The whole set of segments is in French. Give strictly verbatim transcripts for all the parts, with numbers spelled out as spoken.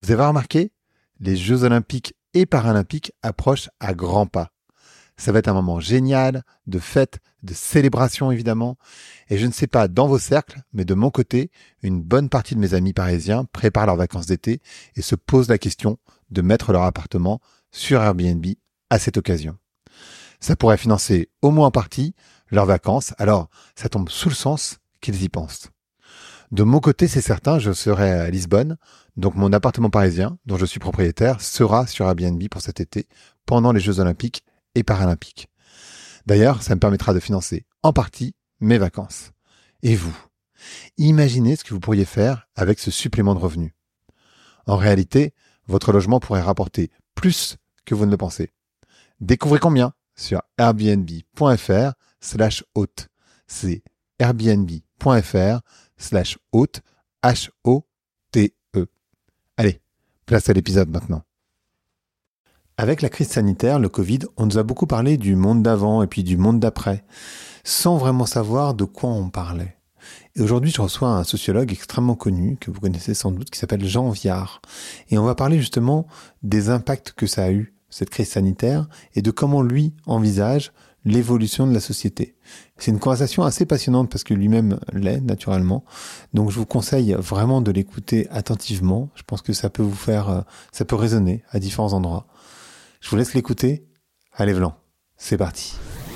Vous avez remarqué, les Jeux Olympiques et Paralympiques approchent à grands pas. Ça va être un moment génial, de fête, de célébration évidemment. Et je ne sais pas dans vos cercles, mais de mon côté, une bonne partie de mes amis parisiens préparent leurs vacances d'été et se posent la question de mettre leur appartement sur Airbnb à cette occasion. Ça pourrait financer au moins en partie leurs vacances, alors ça tombe sous le sens qu'ils y pensent. De mon côté, c'est certain, je serai à Lisbonne, donc mon appartement parisien, dont je suis propriétaire, sera sur Airbnb pour cet été, pendant les Jeux Olympiques et Paralympiques. D'ailleurs, ça me permettra de financer en partie mes vacances. Et vous, imaginez ce que vous pourriez faire avec ce supplément de revenus. En réalité, votre logement pourrait rapporter plus que vous ne le pensez. Découvrez combien sur airbnb.fr slash hôte. C'est airbnb.fr slash hôte, H O T E. Allez, place à l'épisode maintenant. Avec la crise sanitaire, le Covid, on nous a beaucoup parlé du monde d'avant et puis du monde d'après, sans vraiment savoir de quoi on parlait. Et aujourd'hui, je reçois un sociologue extrêmement connu, que vous connaissez sans doute, qui s'appelle Jean Viard. Et on va parler justement des impacts que ça a eu, cette crise sanitaire, et de comment lui envisage l'évolution de la société. C'est une conversation assez passionnante parce que lui-même l'est, naturellement. Donc je vous conseille vraiment de l'écouter attentivement. Je pense que ça peut vous faire, ça peut résonner à différents endroits. Je vous laisse l'écouter. Allez, Vlan, c'est parti.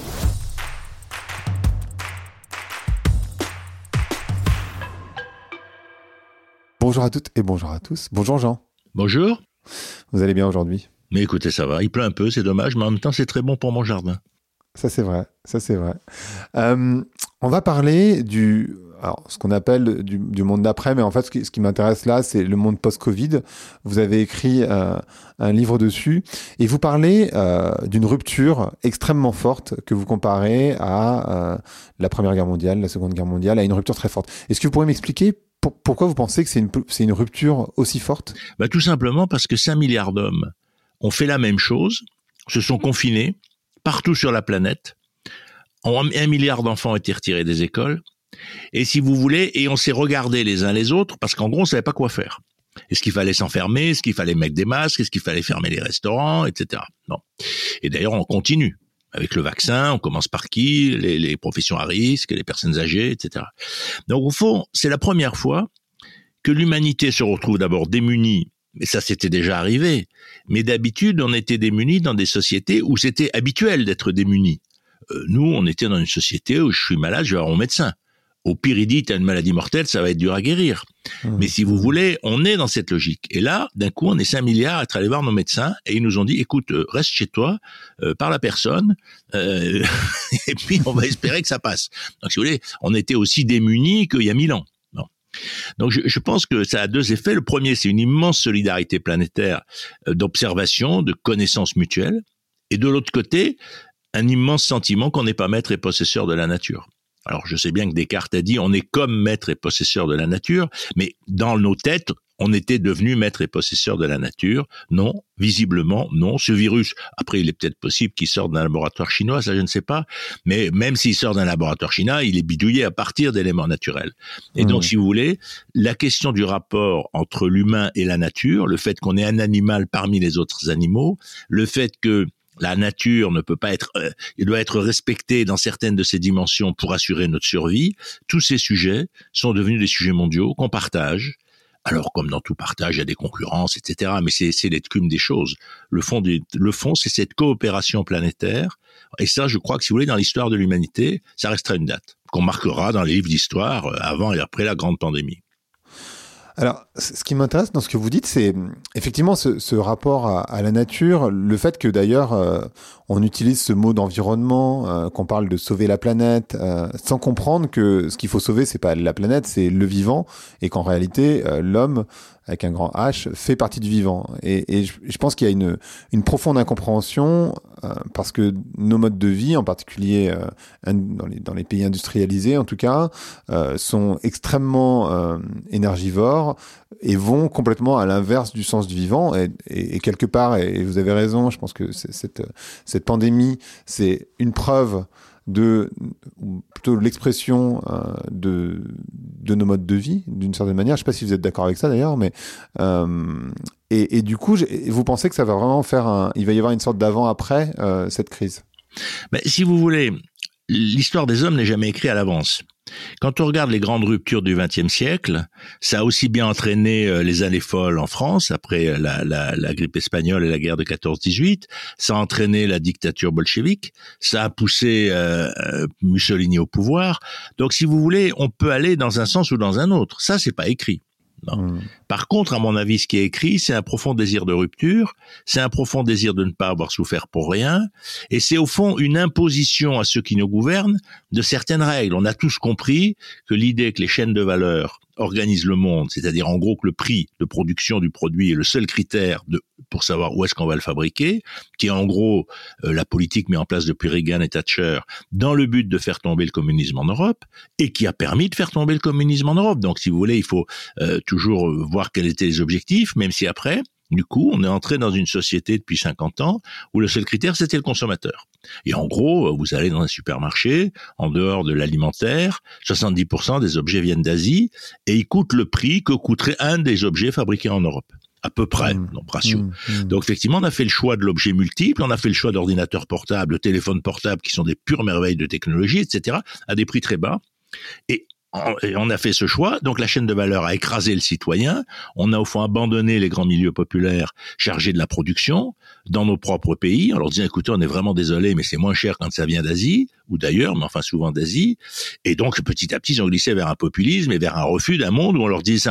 Bonjour à toutes et bonjour à tous. Bonjour Jean. Bonjour. Vous allez bien aujourd'hui ? Mais écoutez, ça va. Il pleut un peu, c'est dommage, mais en même temps, c'est très bon pour mon jardin. Ça, c'est vrai. Ça, c'est vrai. Euh, on va parler du, alors, ce qu'on appelle du, du monde d'après, mais en fait, ce qui, ce qui m'intéresse là, c'est le monde post-Covid. Vous avez écrit euh, un livre dessus et vous parlez euh, d'une rupture extrêmement forte que vous comparez à euh, la Première Guerre mondiale, la Seconde Guerre mondiale, à une rupture très forte. Est-ce que vous pourriez m'expliquer pour, pourquoi vous pensez que c'est une, c'est une rupture aussi forte ? Bah, tout simplement parce que cinq milliards d'hommes ont fait la même chose, se sont confinés partout sur la planète. Un milliard d'enfants ont été retirés des écoles. Et si vous voulez, et on s'est regardés les uns les autres, parce qu'en gros, on savait pas quoi faire. Est-ce qu'il fallait s'enfermer? Est-ce qu'il fallait mettre des masques? Est-ce qu'il fallait fermer les restaurants, et cetera. Non. Et d'ailleurs, on continue. Avec le vaccin, on commence par qui? Les, les professions à risque, les personnes âgées, et cetera. Donc, au fond, c'est la première fois que l'humanité se retrouve d'abord démunie. Mais ça, c'était déjà arrivé. Mais d'habitude, on était démunis dans des sociétés où c'était habituel d'être démunis. Euh, nous, on était dans une société où je suis malade, je vais voir mon médecin. Au pire, il dit, t'as une maladie mortelle, ça va être dur à guérir. Mmh. Mais si vous voulez, on est dans cette logique. Et là, d'un coup, on est cinq milliards à être allés voir nos médecins et ils nous ont dit, écoute, euh, reste chez toi, euh, parle à personne, euh, et puis on va espérer que ça passe. Donc, si vous voulez, on était aussi démunis qu'il y a mille ans. Donc je, je pense que ça a deux effets. Le premier, c'est une immense solidarité planétaire euh, d'observation, de connaissance mutuelle. Et de l'autre côté, un immense sentiment qu'on n'est pas maître et possesseur de la nature. Alors je sais bien que Descartes a dit on est comme maître et possesseur de la nature, mais dans nos têtes, on était devenu maître et possesseur de la nature. Non, visiblement, non. Ce virus, après, il est peut-être possible qu'il sorte d'un laboratoire chinois, ça je ne sais pas. Mais même s'il sort d'un laboratoire chinois, il est bidouillé à partir d'éléments naturels. Et mmh. donc, si vous voulez, la question du rapport entre l'humain et la nature, le fait qu'on est un animal parmi les autres animaux, le fait que la nature ne peut pas être, euh, il doit être respectée dans certaines de ses dimensions pour assurer notre survie. Tous ces sujets sont devenus des sujets mondiaux qu'on partage. Alors, comme dans tout partage, il y a des concurrences, et cetera. Mais c'est, c'est l'écume des choses. Le fond, des, le fond, c'est cette coopération planétaire. Et ça, je crois que si vous voulez, dans l'histoire de l'humanité, ça restera une date qu'on marquera dans les livres d'histoire avant et après la grande pandémie. Alors, ce qui m'intéresse dans ce que vous dites, c'est effectivement ce, ce rapport à, à la nature, le fait que d'ailleurs euh, on utilise ce mot d'environnement, euh, qu'on parle de sauver la planète, euh, sans comprendre que ce qu'il faut sauver, c'est pas la planète, c'est le vivant, et qu'en réalité, euh, l'homme, avec un grand H, fait partie du vivant. Et, et je, je pense qu'il y a une, une profonde incompréhension, euh, parce que nos modes de vie, en particulier euh, dans, les, dans les pays industrialisés en tout cas, euh, sont extrêmement euh, énergivores et vont complètement à l'inverse du sens du vivant. Et, et, et quelque part, et vous avez raison, je pense que c'est, cette, cette pandémie, c'est une preuve de, ou plutôt l'expression euh, de, de nos modes de vie, d'une certaine manière. Je sais pas si vous êtes d'accord avec ça d'ailleurs, mais euh, et, et du coup, vous pensez que ça va vraiment faire un, il va y avoir une sorte d'avant-après euh, cette crise? Mais si vous voulez, l'histoire des hommes n'est jamais écrite à l'avance. Quand on regarde les grandes ruptures du vingtième siècle, ça a aussi bien entraîné les années folles en France, après la, la, la grippe espagnole et la guerre de quatorze dix-huit, ça a entraîné la dictature bolchevique, ça a poussé euh, Mussolini au pouvoir. Donc si vous voulez, on peut aller dans un sens ou dans un autre. Ça, c'est pas écrit. Non. Mmh. Par contre, à mon avis, ce qui est écrit, c'est un profond désir de rupture, c'est un profond désir de ne pas avoir souffert pour rien, et c'est au fond une imposition à ceux qui nous gouvernent de certaines règles. On a tous compris que l'idée que les chaînes de valeur organisent le monde, c'est-à-dire en gros que le prix de production du produit est le seul critère de, pour savoir où est-ce qu'on va le fabriquer, qui est en gros euh, la politique mise en place depuis Reagan et Thatcher dans le but de faire tomber le communisme en Europe, et qui a permis de faire tomber le communisme en Europe. Donc si vous voulez, il faut euh, toujours voir quels étaient les objectifs, même si après, du coup, on est entré dans une société depuis cinquante ans où le seul critère, c'était le consommateur. Et en gros, vous allez dans un supermarché, en dehors de l'alimentaire, soixante-dix pour cent des objets viennent d'Asie et ils coûtent le prix que coûterait un des objets fabriqués en Europe. À peu près, mmh, non, ratio. Mmh, mmh. Donc effectivement, on a fait le choix de l'objet multiple, on a fait le choix d'ordinateurs portables, de téléphones portables qui sont des pures merveilles de technologie, et cetera, à des prix très bas. Et on a fait ce choix, donc la chaîne de valeur a écrasé le citoyen, on a au fond abandonné les grands milieux populaires chargés de la production dans nos propres pays, en leur disant écoutez, on est vraiment désolé, mais c'est moins cher quand ça vient d'Asie, ou d'ailleurs, mais enfin souvent d'Asie, et donc petit à petit ils ont glissé vers un populisme et vers un refus d'un monde où on leur disait